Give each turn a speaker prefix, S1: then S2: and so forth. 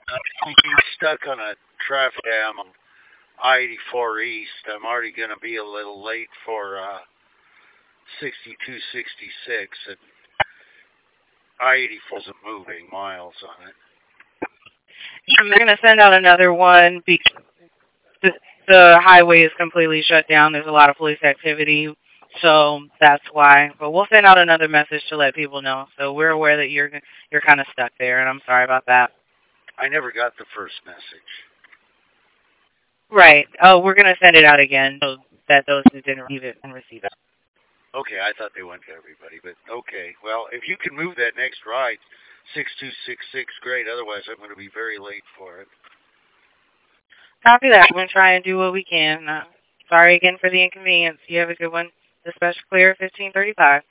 S1: I'm stuck on a traffic jam on I-84 East. I'm already going to be a little late for 6266, and I-84 isn't moving miles on it.
S2: I'm going to send out another one because the highway is completely shut down. There's a lot of police activity, so that's why. But we'll send out another message to let people know. So we're aware that you're kind of stuck there, and I'm sorry about that.
S1: I never got the first message.
S2: Right. Oh, we're going to send it out again so that those who didn't receive it can receive it.
S1: Okay, I thought they went to everybody, but okay. Well, if you can move that next ride, 6266, great. Otherwise, I'm going to be very late for it.
S2: Copy that. We're going to try and do what we can. Sorry again for the inconvenience. You have a good one. Dispatch clear 1535.